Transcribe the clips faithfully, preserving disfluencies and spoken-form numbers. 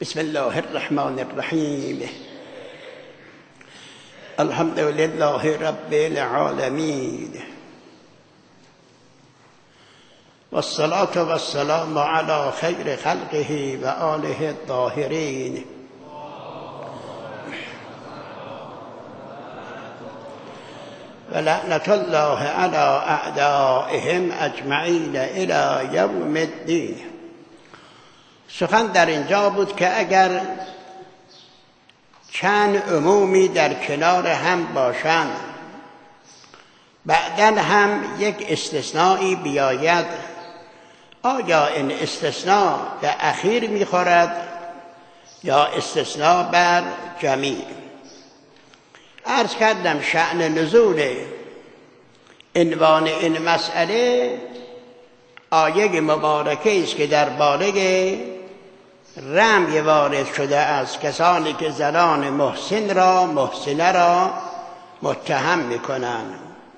بسم الله الرحمن الرحیم. الحمد لله رب العالمین والصلاة والسلام على خیر خلقه و آله الطاهرین. و لعنت الله على اعدائهم اجمعین الی یوم الدین. سخن در اینجا بود که اگر چند عمومی در کنار هم باشند، بعداً هم یک استثنایی بیاید، آیا این استثناء به اخیر میخورد یا استثناء بر جمیع؟ عرض کردم شأن نزول عنوان این مسئله آیه مبارکه است که درباره رمی وارد شده از کسانی که زنان محسن را محسنه را متهم میکنند.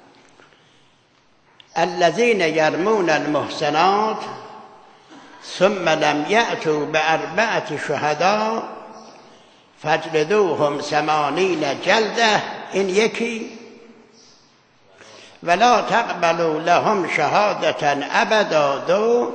الذین یرمون المحسنات ثم لم یأتوا بأربعة شهداء فاجلدوهم ثمانین جلده، این یکی، ولا تقبلوا لهم شهادة ابدا، دو،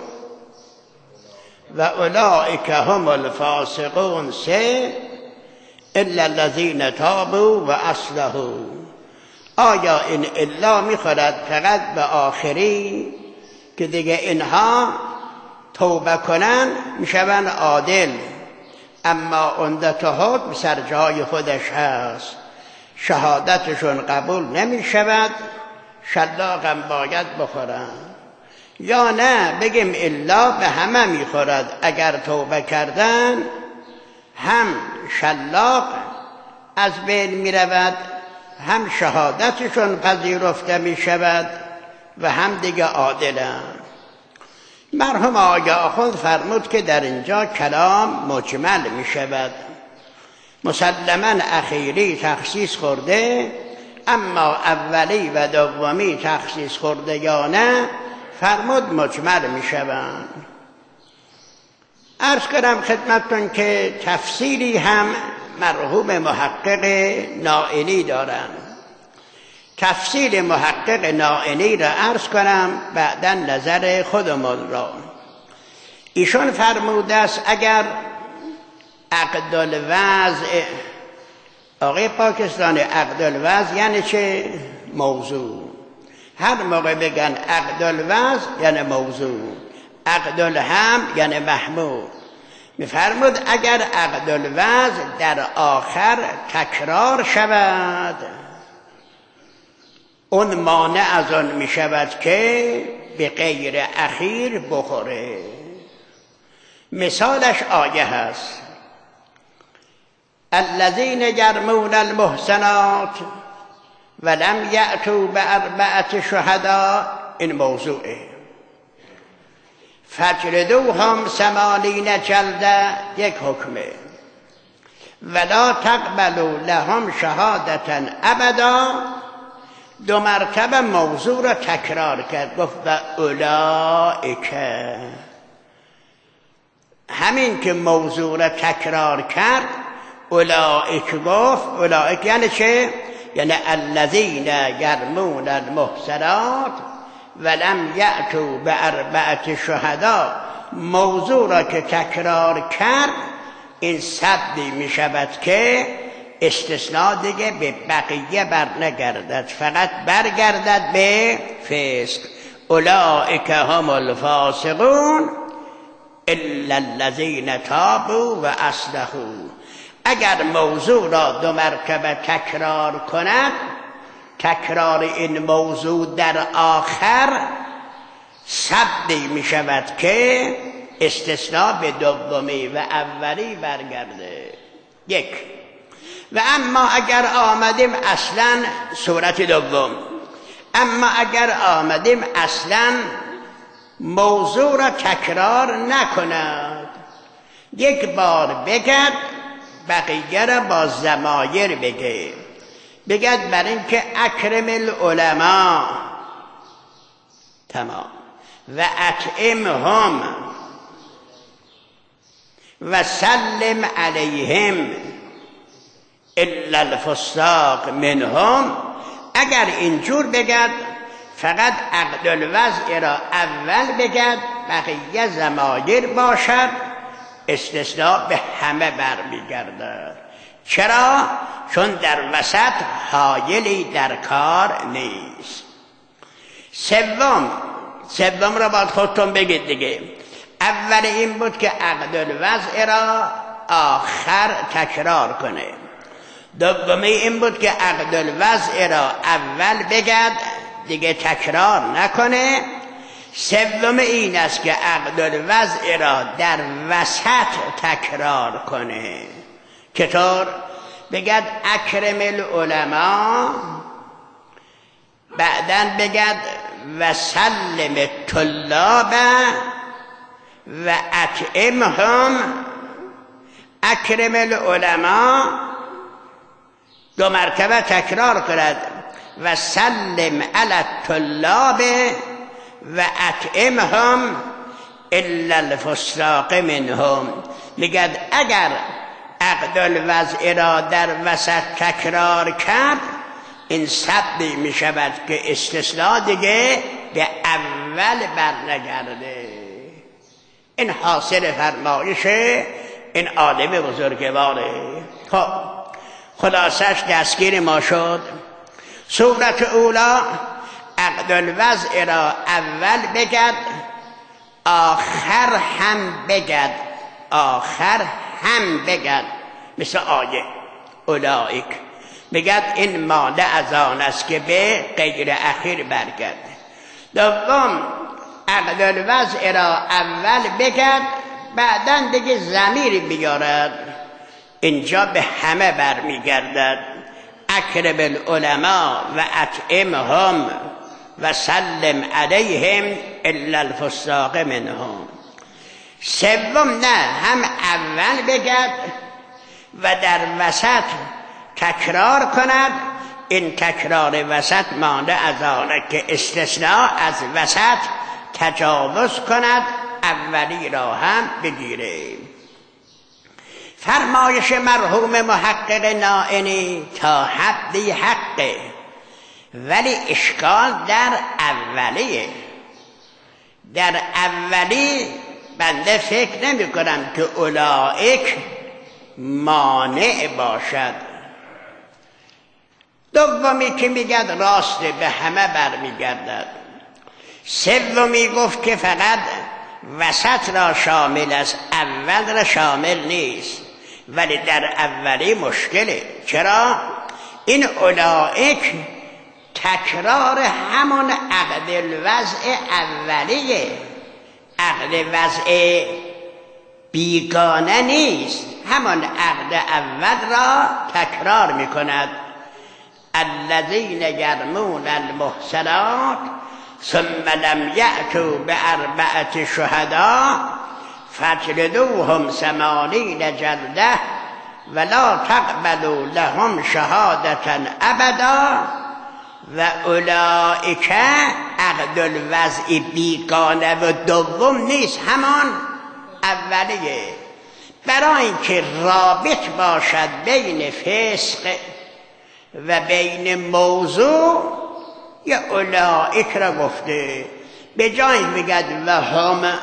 و اولئک هم الفاسقون، سه، الا الذین تابوا و اصلحوا. آیا این الا میخورد فقط به آخری که دیگه اینها توبه کنن میشون عادل، اما عمدت حکم سر جای خودش هست، شهادتشون قبول نمیشود، شلاقم باید بخورن. یا نه بگیم الا به همه میخورد، اگر توبه کردن هم شلاق از بین میرود، هم شهادتشون پذیرفته میشود و هم دیگه عادلن. مرحوم آقا آخوند فرمود که در اینجا کلام مجمل میشود، مسلماً اخیری تخصیص خورده، اما اولی و دومی تخصیص خورده یا نه، فرمود مجمل می شوند. عرض کردم خدمتتون که تفسیری هم مرحوم محقق نائینی دارند. تفسیر محقق نائینی را عرض کنم، بعدا نظر خودمون را. ایشون فرموده است اگر عقد الوضع، آقای پاکستانی عقد الوضع یعنی چه؟ موضوع. هر موقع بگن عقد الوضع یعنی موضوع، عقد الحمل یعنی محمول. میفرمود اگر عقد الوضع در آخر تکرار شود، اون مانع از آن می شود که به غیر اخیر بخوره. مثالش آیه هست الذین یرمون المحسنات ولم یأتوا بأربعة شهداء، این موضوعه. فاجلدوهم ثمانین جلده، یک حکمه. ولا تقبلوا لهم شهادة ابدا، دو مرتبه موضوع را تکرار کرد، گفت و اولئک. همین که موضوع را تکرار کرد اولئک گفت، اولئک یعنی چه؟ یعنی الذین یرمون المحسنات ولم یأتوا بأربعة شهداء، موضوع را که تکرار کرد این سدی می شود که استثناء دیگه به بقیه بر نگردد، فقط برگردد به فسق. اولئک هم الفاسقون الا الذین تابوا و اصلحوا. اگر موضوع را دو مرتبه تکرار کند، تکرار این موضوع در آخر سدی می شود که استثناء به دومی و اولی برگرده. یک. و اما اگر آمدیم اصلا صورت دوم، اما اگر آمدیم اصلا موضوع را تکرار نکند، یک بار بگد، بقیه را با ضمایر بگه، بگد بر این که اکرم العلماء، تمام، و اطعمهم، و سلم علیهم الا الفساق منهم. اگر اینجور بگد فقط عقد الوضع را اول بگد، بقیه ضمایر باشد، استثناء به همه برمیگردد. چرا؟ چون در وسط حایلی در کار نیست. سوم سوم را باید خودتون بگید دیگه. اول این بود که عقد الوضع را آخر تکرار کنه. دومی این بود که عقد الوضع را اول بگد دیگه تکرار نکنه. سوم این است که عقد الوضع را در وسط تکرار کنه. چطور؟ بگد اکرم العلماء، بعدن بگد و سلم طلاب و اطعمهم. اکرم العلماء دو مرتبه تکرار کند و سلم علی الطلاب و اطعمهم الا الفساق منهم. میگد اگر عقد الوضع را در وسط تکرار کرد این سببی می شود که استثناء دیگه به اول برنگرده. این حاصل فرمایش این عالم بزرگواره. خب خلاصش دستگیر ما شد. صورت اولا عقد الوضع را اول بگد آخر هم بگد، آخر هم بگد، مثل آیه اولئک بگد این مانع از آن است که به غیر اخیر برگرد. دوم عقد الوضع را اول بگد بعداً دیگه ضمیر بیارد، اینجا به همه برمیگردد. اکرم العلماء و اطعمهم و سلم علیهم الا الفساق منهم. سوم نه، هم اول بگد و در وسط تکرار کند. این تکرار وسط مانده از آنه که استثناء از وسط تجاوز کند، اولی را هم بگیره. فرمایش مرحوم محقق نائینی تا حدی حقه، ولی اشکال در اولیه. در اولی بنده فکر نمی کنم که اولئک مانع باشد. دومی که میگد راسته به همه برمیگردد. سومی گفت که فقط وسط را شامل است، اول را شامل نیست، ولی در اولی مشکله. چرا؟ این اولئک تکرار همون عقد الوضع اولیه، عقد وضع بیگانه نیست، همون عقد اول را تکرار میکند. الذین یرمون المحصنات ثم لم یأتوا باربعة شهداء فاجلدوهم ثمانین جلده ولا تقبلوا لهم شهادة ابدا و اولئک عقد الوضع بیگانه و دوم نیست، همان اولیه. برای اینکه رابط باشد بین فسق و بین موضوع یا اولئک را گفته، به جای میگد و هم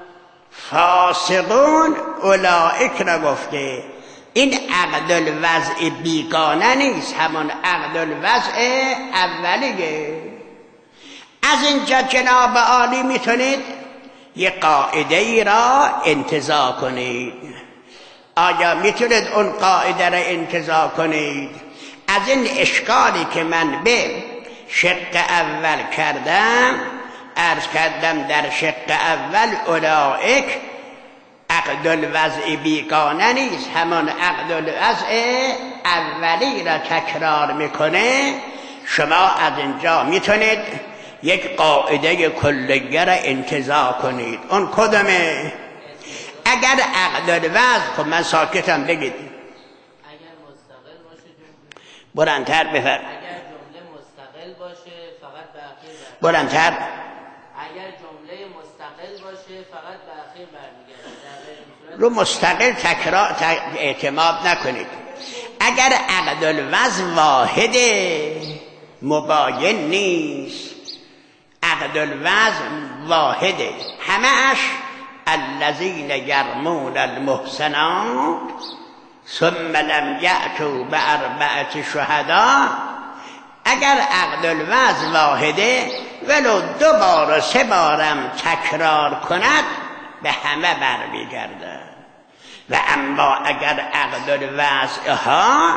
فاسقون اولئک را گفته. این عقد الوضع بیگانه نیست، همون عقد الوضع اولیه. از اینجا جناب عالی میتونید یه قاعده ای را انتزاع کنید. آیا میتونید اون قاعده را انتزاع کنید؟ از این اشکالی که من به شق اول کردم، عرض کردم در شق اول اولئک عقد الوضع بیگانه نیست، همون عقد الوضع اولی را تکرار میکنه. شما از اینجا میتونید یک قاعده کلیه را انتزاع کنید. اون کدومه؟ اگر عقد الوضع، خب من ساکتم بگید، اگر مستقل باشه بلندتر بفرم. اگر جمله مستقل باشه فقط به اخیر بلندتر. اگر جمله مستقل باشه فقط به اخیر برمیگرده، در غیر این صورت رو مستقل تکرار اعتماد نکنید. اگر عقد الوضع واحده مباین نیست، عقد الوضع واحده، همه‌اش الذین یرمون المحصنات ثم لم یأتوا بأربعة شهداء. اگر عقد الوضع واحده ولو دو بار و سه بارم تکرار کند به همه برمیگردد. و اما اگر عقد الوضع ها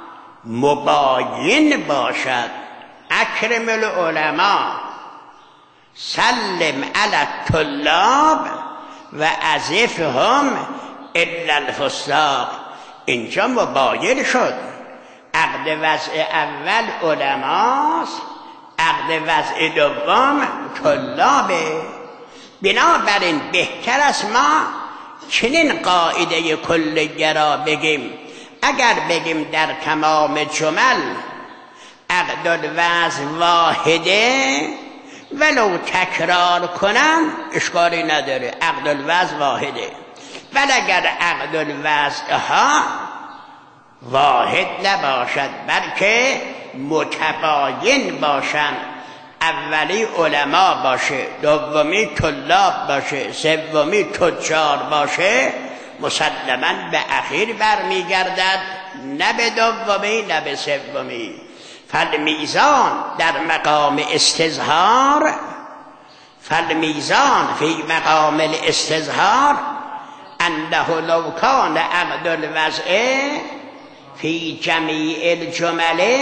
مباین باشد، اکرم العلماء سلم علی الطلاب و عزفهم الا الفساق، اینجا مباین شد. عقد وضع اول علماست، عقد وضع دوم طلابه. بنابراین بهتر است ما چنین قاعده کلیه را بگیم. اگر بگیم در تمام جمل عقد الوضع واحده ولو تکرار کنم اشکالی نداره، عقد الوضع واحده. ولی اگر عقد الوضع ها واحد نباشد بلکه متباین باشند، اولی علما باشه، دومی طلاب باشه، سومی تجار باشه، مسلماً به اخیر برمیگردد، نه به دومی نه به سومی. فالمیزان در مقام استظهار، فالمیزان فی مقام الاستظهار انه لو کان عقد الوضع فی جمیع الجمل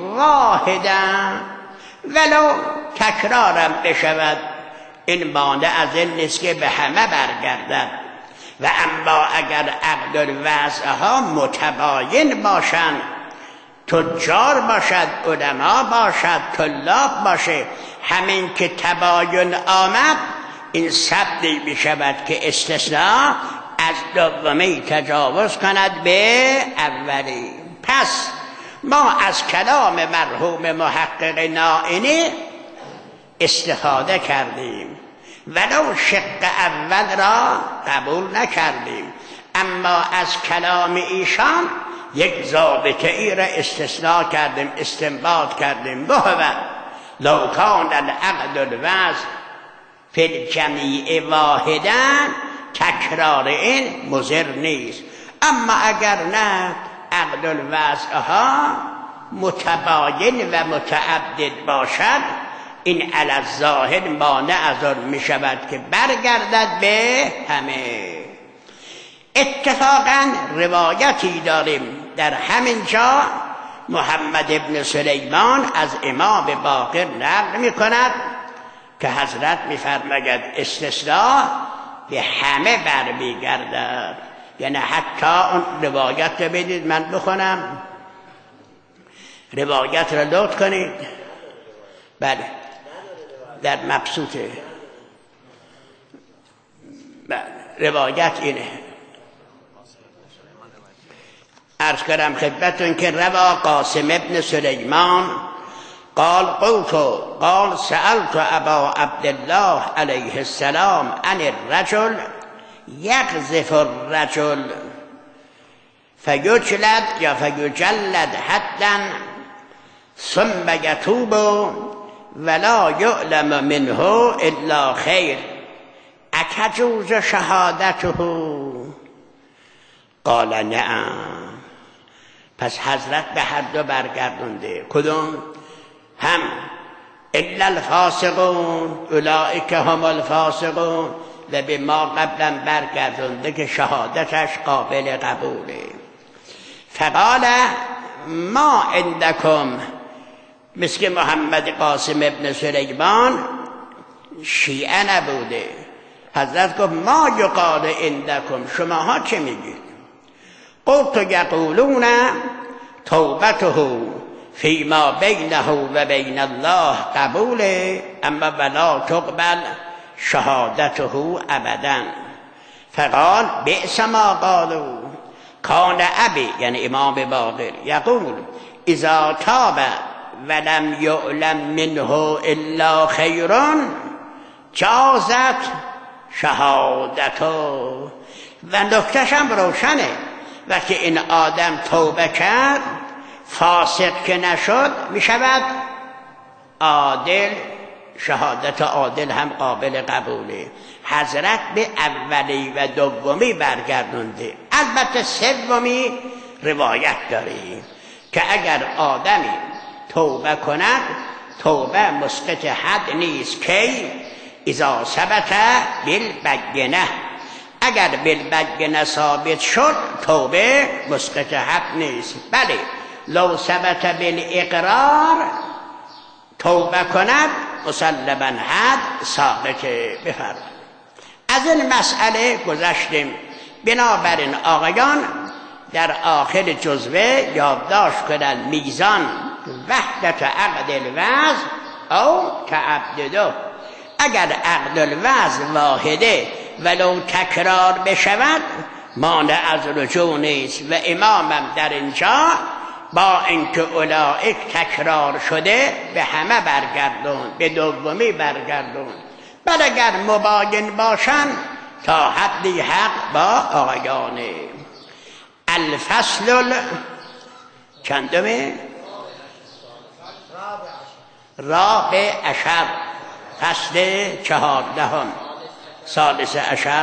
واحدا، ولو تکرارم بشود این مانع از این نیست که به همه برگردد. و اما اگر عقد الوضع ها متباین باشند، تجار باشد، علما باشد، طلاب باشه، همین که تباین آمد این سببی می شود که استثناء از دومی تجاوز کند به اولی. پس ما از کلام مرحوم محقق نائینی استفاده کردیم، ولو شق اول را قبول نکردیم، اما از کلام ایشان یک ضابطه ای را استثناء کردیم، استنباط کردیم. بهوه لو کان العقد الوضع فی الجمیع واحدا، تکرار این مضر نیست. اما اگر نه عقد الوضع ها متباین و متعدد باشد، این علی الظاهر مانع از آن می شود که برگردد به همه. اتفاقا روایتی داریم در همین جا، محمد ابن سلیمان از امام باقر نقل می کند که حضرت می فرماید استثناء به همه برمیگردد. یعنی حتی اون روایت رو بدید من بخونم، روایت رو لطف کنید. بله در مبسوطه. بله روایت اینه، عرض کردم خدمتون که روا قاسم ابن سلیمان قال قلت قال سألت ابا عبدالله علیه السلام عن الرجل یقذف الرجل فیجلد یا فیجلد حدا ثم یتوب ولا یعلم منه الا خیر اتجوز شهادته؟ قال نعم. پس حضرت به هر دو برگردونده. کدوم؟ هم الا الفاسقون اولئک هم الفاسقون، و به ما قبلا برگردونده که شهادتش قابل قبوله. فقال ما عندکم، مثل محمد قاسم ابن سلیمان شیعه نبوده. حضرت گفت ما یقال عندکم، شماها چه میگید؟ قلت یقولون توبته فیما بینه و بین الله قبوله اما ولا تقبل شهادته ابدا. فقال بئس ما قالوا کان ابی، یعنی امام باقر، یقول اذا تاب ولم یعلم منه الا خیر جازت شهادته. و نکتهش هم روشنه. وقتی این آدم توبه کرد فاسق که نشد می شود عادل، شهادت عادل هم قابل قبوله. حضرت به اولی و دومی برگردونده. البته سومی روایت داریم که اگر آدمی توبه کند توبه مسقط حد نیست. کی؟ اذا ثبت بالبینه، اگر بالبینه ثابت شد توبه مسقط حد نیست. بله لو ثبت بالاقرار توبه کند مسلما حد ساقطه. بفرمایید. از این مسئله گذشتیم. بنابراین آقایان در آخر جزوه یادداشت کنند میزان وحدت عقد الوضع او تعدده. اگر عقد الوضع واحده ولو تکرار بشود مانع از رجوع نیست. و امامم در اینجا با اینکه اولئک تکرار شده به همه برگردون، به دومی برگردون. بل اگر مباین باشن تا حدی حق با آقایانه. الفصل چندمه؟ رابع عشر، فصل چهاردهم، ثالث عشر.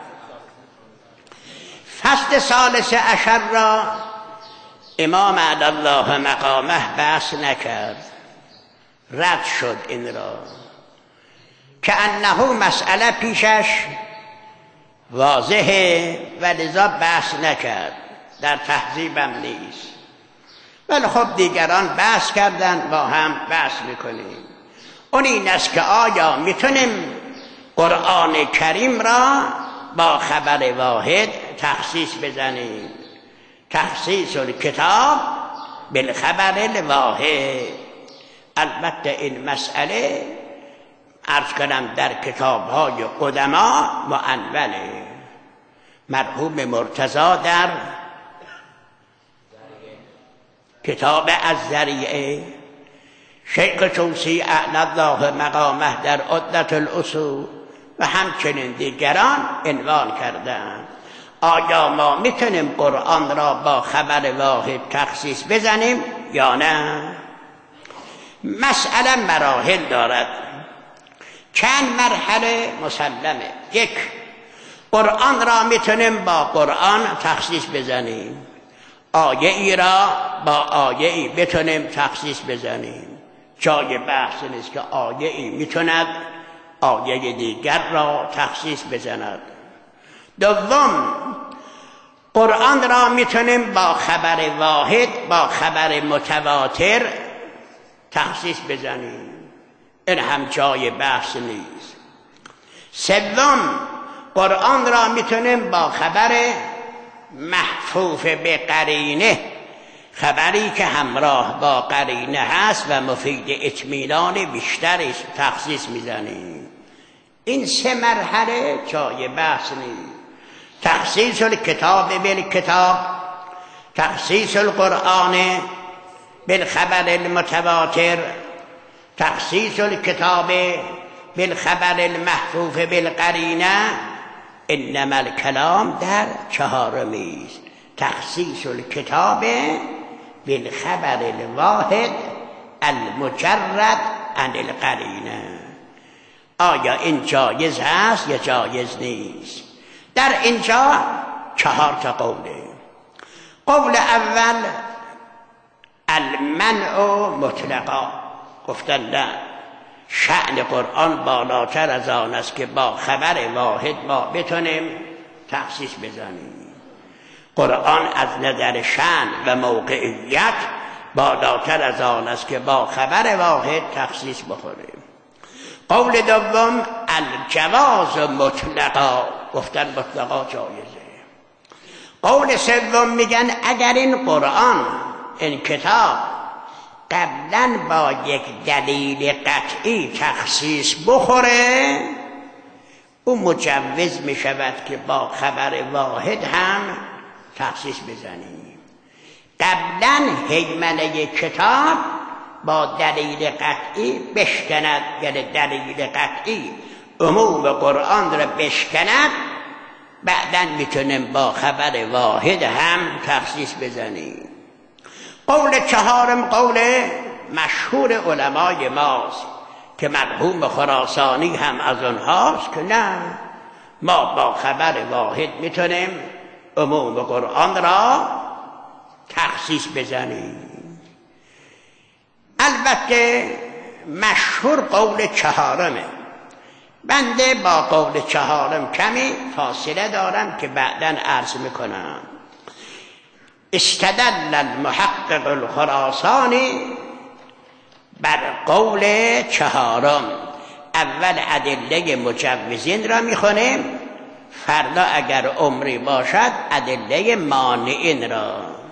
فصل ثالث عشر را امام علی الله مقامه بحث نکرد، رد شد این را که انه مسئله پیشش واضحه و لذا بحث نکرد. در تهذیبم نیست، ولی خب دیگران بحث کردن، با هم بحث میکنیم. اون این است که آیا میتونیم قرآن کریم را با خبر واحد تخصیص بزنیم؟ تخصیص الکتاب بالخبر الواحد. البته این مسئله عرض کنم در کتاب‌های قدما معنونه. مرحوم مرتضی در کتاب الذریعه، شیخ توسی اعلی الله مقامه در عدة الاصول و همچنین دیگران عنوان کردند. آیا ما میتونیم قرآن را با خبر واحد تخصیص بزنیم یا نه؟ مسئله مراحل دارد، چند مرحله مسلمه. یک، قرآن را میتونیم با قرآن تخصیص بزنیم، آیه ای را با آیه ای بتونیم تخصیص بزنیم. جای بحث نیست که آیه ای میتوند آیه دیگر را تخصیص بزند. دوم، قرآن را میتونیم با خبر واحد با خبر متواتر تخصیص بزنیم، این هم جای بحث نیست. سوم، قرآن را میتونیم با خبر محفوف به قرینه، خبری که همراه با قرینه هست و مفید اطمینان بیشتری تخصیص میزنیم. این سه مرحله جای بحث نیست. تخصیص الکتاب بالکتاب، تخصیص القرآن بالخبر المتواتر، تخصیص الکتاب بالخبر المحفوف بالقرینه. انما الکلام در چهارمی است، تخصیص الکتاب بالخبر الواحد المجرد عن القرینه. آیا این جایز هست یا جایز نیست؟ در اینجا چهار تا قوله. قول اول المنع مطلقا، گفتن نه، شأن قرآن بالاتر از آن است که با خبر واحد ما بتونیم تخصیص بزنیم. قرآن از نظر شأن و موقعیت بالاتر از آن است که با خبر واحد تخصیص بخوریم. قول دوم الجواز مطلقا، گفتن مطلقا جایزه. قول سوم میگن اگر این قرآن، این کتاب قبلا با یک دلیل قطعی تخصیص بخوره، او مجوز می شود که با خبر واحد هم تخصیص بزنیم. قبلا هیمنه کتاب با دلیل قطعی بشکند، یعنی دلیل قطعی عموم قرآن را بشکند بعداً میتونیم با خبر واحد هم تخصیص بزنیم. قول چهارم قول مشهور علمای ماست که مرحوم خراسانی هم از اونهاست که نه، ما با خبر واحد میتونیم عموم قرآن را تخصیص بزنیم. البته مشهور قول چهارمه. بنده با قول چهارم کمی فاصله دارم که بعداً عرض میکنم. استدل المحقق الخراسانی بر قول چهارم. اول ادله مجوزین را میخونیم، فردا اگر عمری باشد ادله مانعین را.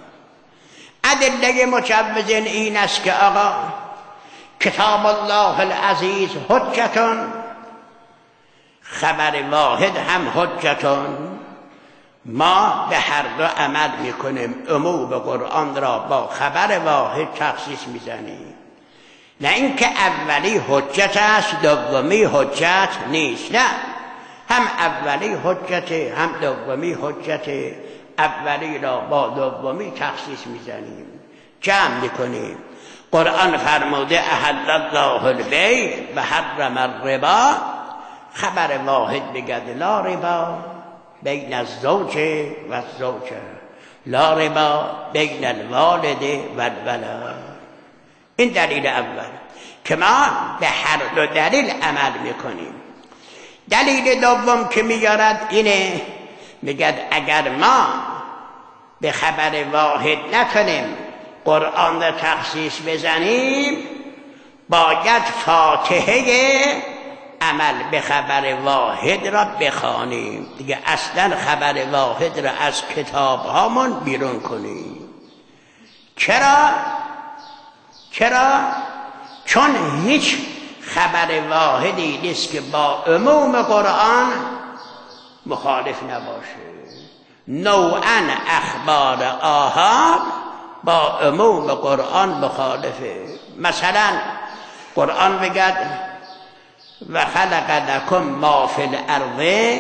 ادله مجوزین این است که آقا کتاب الله العزیز حجتون، خبر واحد هم حجتون، ما به هر دو عمل میکنیم. عموم قرآن را با خبر واحد تخصیص میزنیم. نه اینکه اولی حجت است دومی حجت نیست، نه، هم اولی حجت هم دومی حجت. اولی را با دومی تخصیص میزنیم، جمع میکنیم. قرآن فرموده احل الله البیع و حرم الربا، خبر واحد بگد لا ربا بین الزوج و الزوجه، لا ربا بین الوالد و الولد. این دلیل اول که ما به هر دو دلیل عمل میکنیم. دلیل دوم که میارد اینه، میگد اگر ما به خبر واحد نکنیم قرآن را تخصیص بزنیم، باید فاتحه عمل به خبر واحد را بخوانیم دیگه، اصلا خبر واحد را از کتاب هامون بیرون کنیم. چرا؟ چرا؟ چون هیچ خبر واحدی نیست که با عموم قرآن مخالف نباشه. نوعاً اخبار آحاد با عموم قرآن مخالفه. مثلا قرآن بگد و خلق لکم ما فی الارض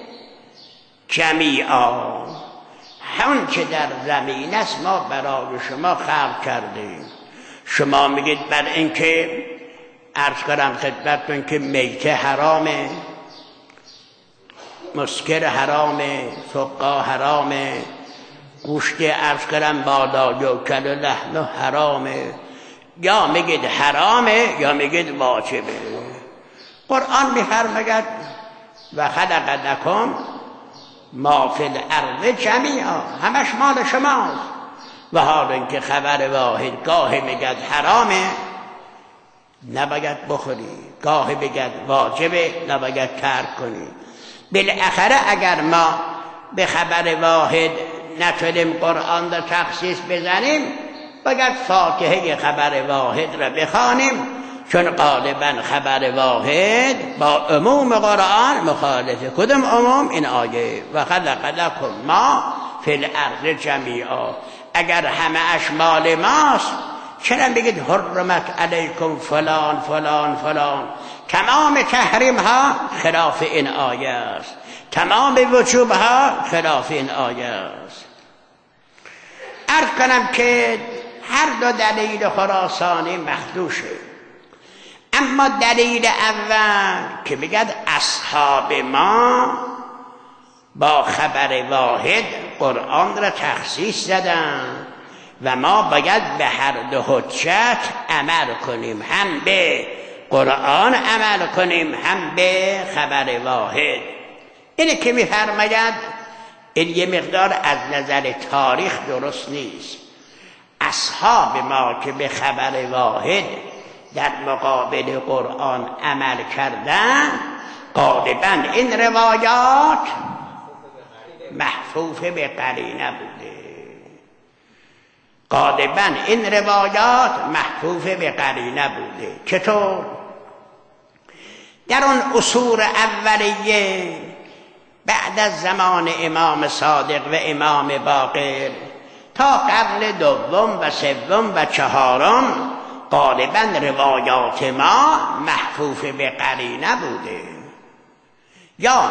جمیعا، همون که در زمین است ما برای شما خلق کردیم. شما میگید بر اینکه عرض کنم خدمتتون که میته حرامه، مسکر حرامه، سقا حرامه، گوشت عرض کنم بالا یوکل و لحم حرامه، یا میگید حرامه یا میگید واجبه. قرآن میفرماید و خلق لکم ما فی الارض جمیعا، همش مال شماست. و حال اینکه خبر واحد گاهی میگد حرامه نباید بخوری، گاهی بگد واجبه نباید ترک کنی. بالاخره اگر ما به خبر واحد نتونیم قرآن را تخصیص بزنیم، باید فاتحه خبر واحد را بخوانیم، چون غالبا خبر واحد با عموم قرآن مخالفه. کدوم عموم؟ این آیه و خلق لکم ما فی الارض جمیعا. اگر همه اش مال ماست چرا بگید حرمت علیکم فلان فلان فلان؟ تمام تحریم ها خلاف این آیه است، تمام وجوب ها خلاف این آیه است. عرض کنم که هر دو دلیل خراسانی مخدوشه. اما دلیل اول که بگد اصحاب ما با خبر واحد قرآن را تخصیص زدن و ما باید به هر دو حجت عمل کنیم، هم به قرآن عمل کنیم هم به خبر واحد. اینه که میفرماید این یه مقدار از نظر تاریخ درست نیست. اصحاب ما که به خبر واحد در مقابل قرآن عمل کردن، غالبا این روایات محفوف به قرینه بوده. غالبا این روایات محفوف به قرینه بوده. چطور؟ در اون عصور اولیه بعد از زمان امام صادق و امام باقر تا قرن دوم و سوم و چهارم غالبا روایات ما محفوف به قرینه بوده. یا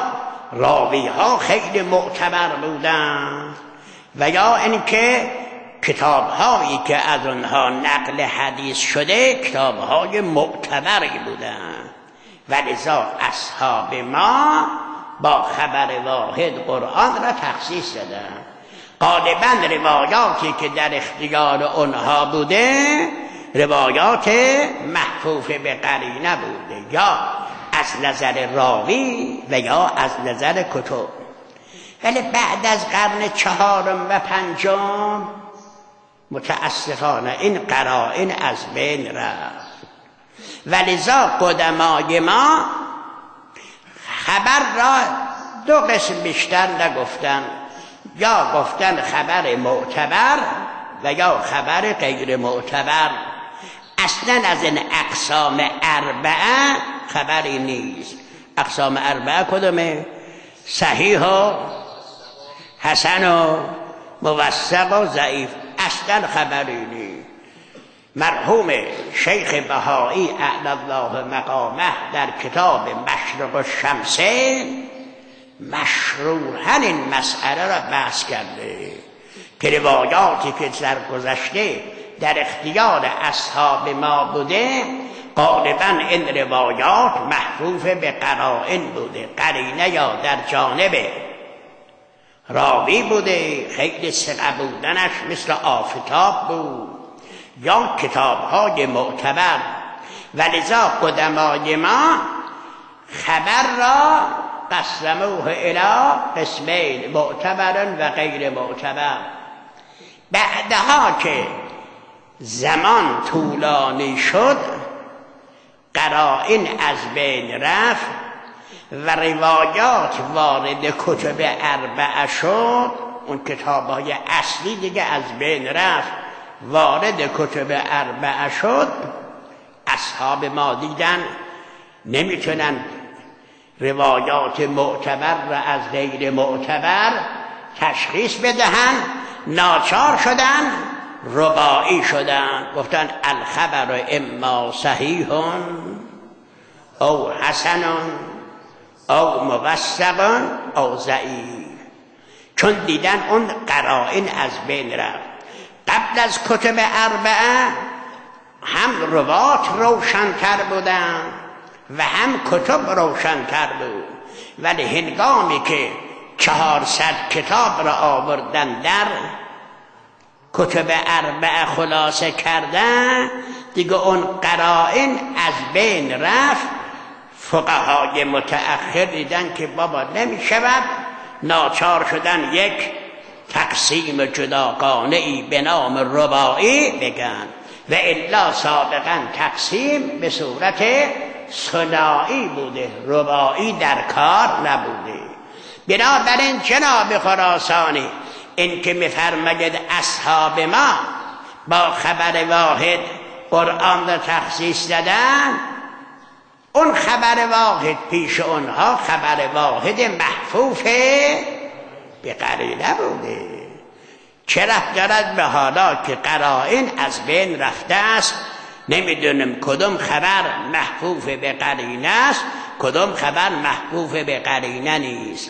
راوی ها خیلی معتبر بودند و یا اینکه کتاب هایی که از آنها نقل حدیث شده کتاب های معتبری بودند و لذا اصحاب ما با خبر واحد قرآن را تخصیص دادند. غالبا روایاتی که در اختیار آنها بوده روایات محفوف به قرینه بوده، یا از نظر راوی و یا از نظر کتب. ولی بعد از قرن چهارم و پنجم متاسفانه این قرائن از بین رفت و لذا قدمای ما خبر را دو قسم بیشتر نگفتن، یا گفتن خبر معتبر و یا خبر غیر معتبر. اصلا از این اقسام اربعه خبری نیست. اقسام اربعه کدومه؟ صحیح و حسن و موثق و ضعیف. اصلا خبری نیست. مرحوم شیخ بهایی اعلی الله مقامه در کتاب مشرق الشمسه مشروحاً این مسئله را بحث کرده که روایاتی که در گذشته در اختیار اصحاب ما بوده غالباً این روایات محفوف به قرائن بوده، قرینه یا در جانب راوی بوده، خیلی ثقه بودنش مثل آفتاب بود، یا کتاب‌های معتبر. ولذا قدمای ما خبر را قسموه الی قسمین، معتبر و غیر معتبر. بعدها که زمان طولانی شد قرائن از بین رفت و روایات وارد کتب اربعه شد، اون کتاب‌های اصلی دیگه از بین رفت وارد کتب اربعه شد. اصحاب ما دیدن نمیتونن روایات معتبر را از غیر معتبر تشخیص بدهن، ناچار شدن رباعی شدن، گفتن الخبر اما صحیح او حسن او موثق او ضعیف، چون دیدن اون قرائن از بین رفت. قبل از کتب اربعه هم روات روشن‌تر بودن و هم کتب روشن‌تر بود، ولی هنگامی که چهارصد کتاب را آوردن در کتب اربعه خلاصه کردن دیگه اون قرائن از بین رفت. فقهای متأخر دیدن که بابا نمی شود، ناچار شدن یک تقسیم جداگانه ای به نام رباعی بگن، و الا سابقا تقسیم به صورت ثنایی بوده، رباعی در کار نبوده. بنابراین جناب خراسانی این که می‌فرماید اصحاب ما با خبر واحد قرآن را تخصیص دادن، اون خبر واحد پیش اونها خبر واحد محفوف به قرینه بوده. چه ربط دارد به حالا که قرائن از بین رفته است؟ نمیدونم کدوم خبر محفوف به قرینه است، کدوم خبر محفوف به قرینه نیست.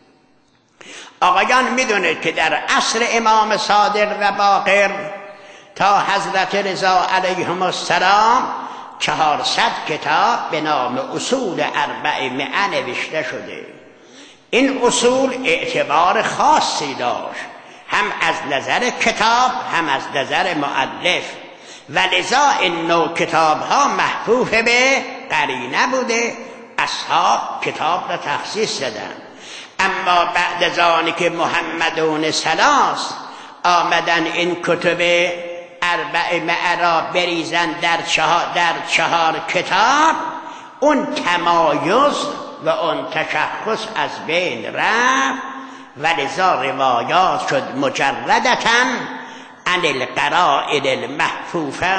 آقایان میدونید که در عصر امام صادق و باقر تا حضرت رضا علیهم السلام چهارصد کتاب به نام اصول اربعمائه نوشته شده. این اصول اعتبار خاصی داشت، هم از نظر کتاب هم از نظر مؤلف، و لذا این نوع کتاب ها محفوف به قرینه بوده. اصحاب کتاب را تخصیص دادن. اما بعد از آنی که محمدون ثلاث آمدن این کتب اربعمائه را بریزن در چهار, در چهار کتاب، اون تمایز و اون تشخص از بین رفت و لذا روایات شد مجردتاً عن القرائن المحفوفه.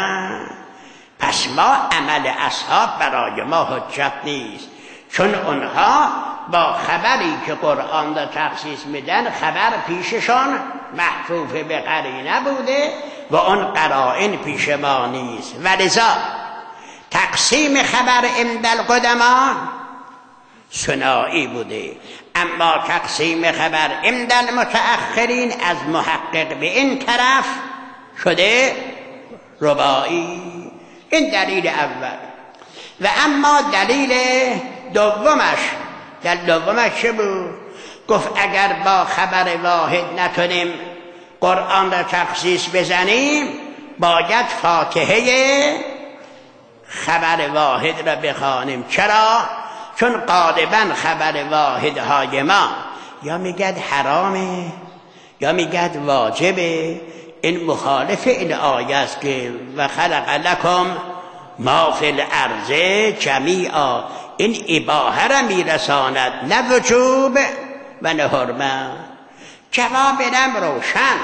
پس ما عمل اصحاب برای ما حجت نیست، چون اونها با خبری که قرآن را تخصیص میدن خبر پیششان محفوف به قرینه بوده و اون قرائن پیش ما نیست. و لذا تقسیم خبر عند القدما ثنایی بوده. اما تقسیم خبر عند المتأخرین از محقق به این طرف شده رباعی. این دلیل اول. و اما دلیل دومش، دلیل دومش چه بود؟ گفت اگر با خبر واحد نتونیم قرآن را تخصیص بزنیم باید فاتحه خبر واحد را بخوانیم. چرا؟ چون غالبا خبر واحد های ما یا میگد حرامه یا میگد واجبه. این مخالف این آیه است که و خلق لکم ما فی الارض جمیعا. این اباحه را میرساند، نه وجوب و نه حرمت. جواب بدم روشن.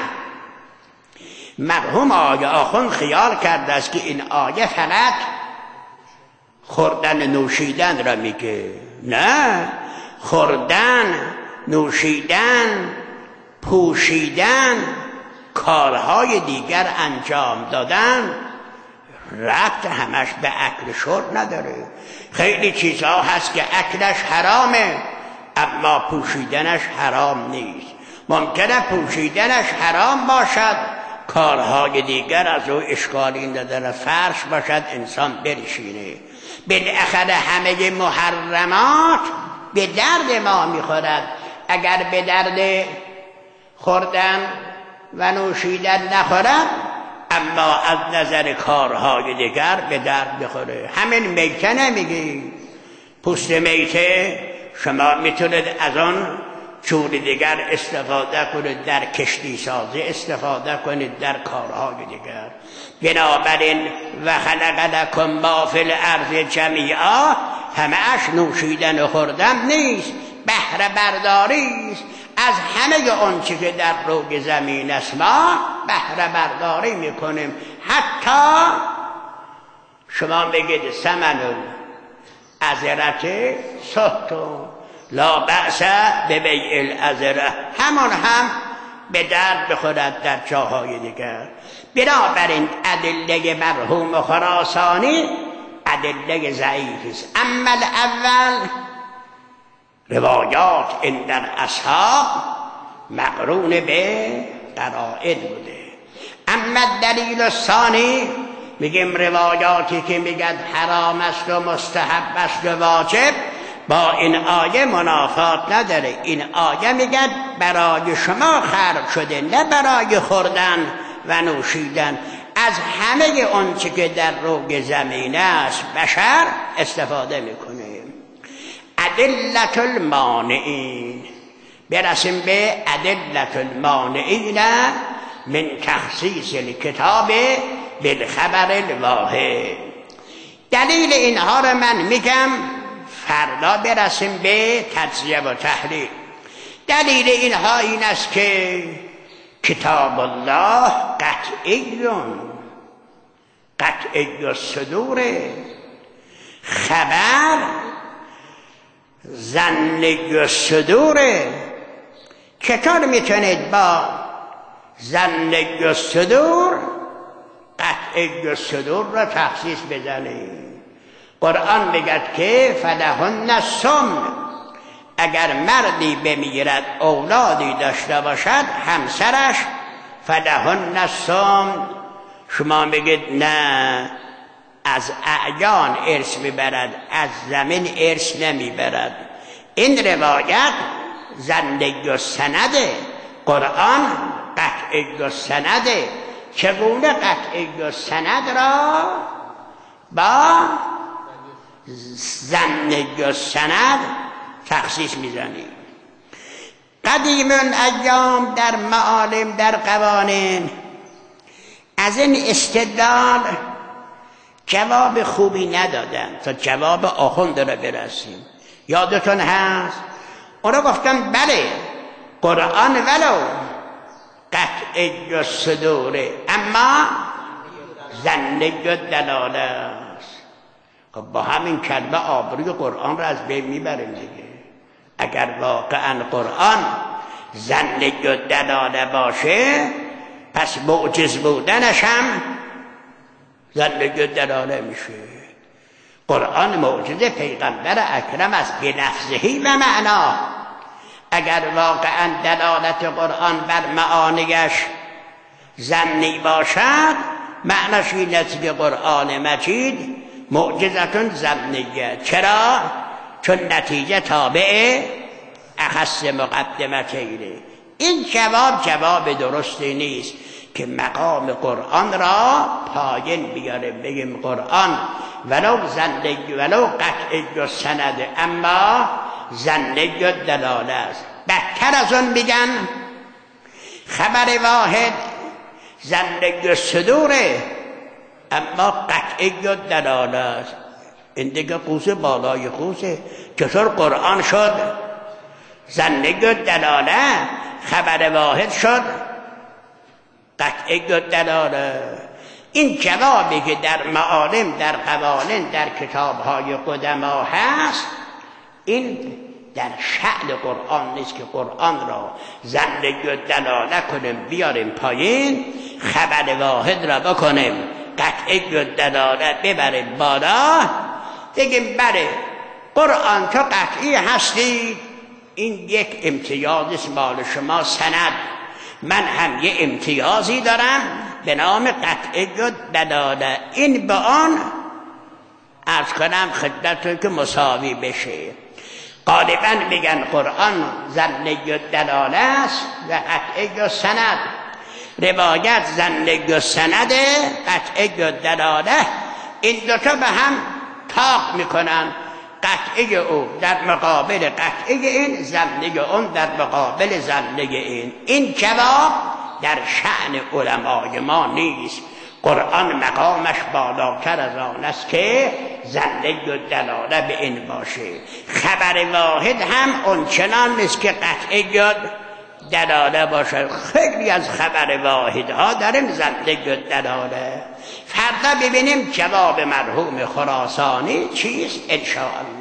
مرحوم آقای آخوند خیال کرده است که این آیه فقط خوردن نوشیدن را میگه. نه، خوردن، نوشیدن، پوشیدن، کارهای دیگر انجام دادن ربط همش به اکل شرب نداره. خیلی چیزها هست که اکلش حرامه اما پوشیدنش حرام نیست. ممکنه پوشیدنش حرام باشد، کارهای دیگر از او اشکالی نداره. فرش باشد انسان بنشینه. بالاخره همه محرمات به درد ما میخورد. اگر به درد خوردن و نوشیدن نخورد اما از نظر کارهای دیگر به درد بخوره. همین میته نمیگی؟ پوست میته شما میتونید از آن جور دیگر استفاده کنید، در کشتی سازی استفاده کنید، در کارهای دیگر. بنابراین و خلق لکم ما فی الارض جمیعا همه‌اش نوشیدن و خوردن نیست، بهره برداری است. از همه آنچه که در روی زمین است ما بهره برداری میکنیم. حتی شما بگید ثمن العذرة سحت لا بأس ببیع العذرة، همان هم به درد بخورد در جاهای دیگر. بنابراین ادله مرحوم خراسانی ادله ضعیف است. اما الاول روایات این در اصحاب مقرون به قرائن بوده. اما دلیل ثانی میگیم روایاتی که میگن حرام است و مستحب است و واجب با این آیه منافات نداره. این آیه میگن برای شما خلق شده، نه برای خوردن و نوشیدن. از همه آنچه که در روی زمین است بشر استفاده میکنه. ادلت المانعین، برسیم به ادلت المانعین من تخصیص الکتاب بالخبر الواحد. دلیل اینها رو من میگم، فردا برسیم به تجزیه و تحلیل. دلیل اینها این است که کتاب الله قطعیون، قطعی الصدور، خبر ظنی الصدور. چطور میتونید با ظنی الصدور قطعی الصدور را تخصیص بزنید؟ قرآن میگه که فلهن السمن، اگر مردی بمیرد اولادی داشته باشد همسرش فلهن السمن. شما میگید نه، از اعیان ارث میبرد، از زمین ارث نمیبرد. این روایت ظنی السند، قرآن قطعی السند. چگونه قطعی السند را با ظنی السند تخصیص میزنیم؟ قدیم ایام در معالم، در قوانین از این استدلال جواب خوبی ندادن تا جواب آخوند را برسیم. یادتون هست اونا گفتن بله قرآن ولو قطعی الصدوره اما ظنی الدلاله است. خب با همین کلمه آبروی قرآن را از بین میبریم دیگه. اگر واقعا قرآن ظنی الدلاله باشه پس معجز بودنش هم ظنی الدلاله میشه. قرآن معجزه پیغمبر اکرم است به لفظهی و معنا. اگر واقعا دلالت قرآن بر معانیش ظنی باشد، معناش این است که قرآن مجید معجزتون ظنیه. چرا؟ چون نتیجه تابع اخص مقدمتینه. این جواب جواب درستی نیست که مقام قرآن را پایین بیاریم، بگیم قرآن ولو ظنی ولو قطعی و سند، اما ظنی و دلاله است. بدتر از اون میگن خبر واحد ظنی و صدوره، اما قطعی و دلاله است. این دیگه قوس بالای قوسه. چطور قرآن شد ظنی و دلاله، خبر واحد شد قطعی و دلاله؟ این جوابی که در معالم، در قوانین، در کتاب‌های قدما هست، این در شأن قرآن نیست که قرآن را ظنی و دلاله کنیم بیاریم پایین، خبر واحد را بکنیم قطعی و دلاله ببریم بالا، بگیم بله قرآن تو قطعی هستی، این یک امتیازی مال شما سند، من هم یه امتیازی دارم به نام قطعی و دلاله. این به آن عرض کنم خدمتتون که مساوی بشه. غالبا میگن قرآن ظنی و دلاله است و قطعی و سند. روایت ظنی و سند، قطعی و دلاله، این دوتا به هم تاق میکنن. قطعی او در مقابل قطعی این، ظنی اون در مقابل ظنی این. این جواب در شأن علمای ما نیست. قرآن مقامش بالاتر از آن است که ظنی و دلاله به این باشه. خبر واحد هم اونچنان نیست که قطعی و دلاله باشه. خیلی از خبر واحدها داریم ظنی و دلاله. فردا ببینیم جواب مرحوم خراسانی چیست انشاءالله.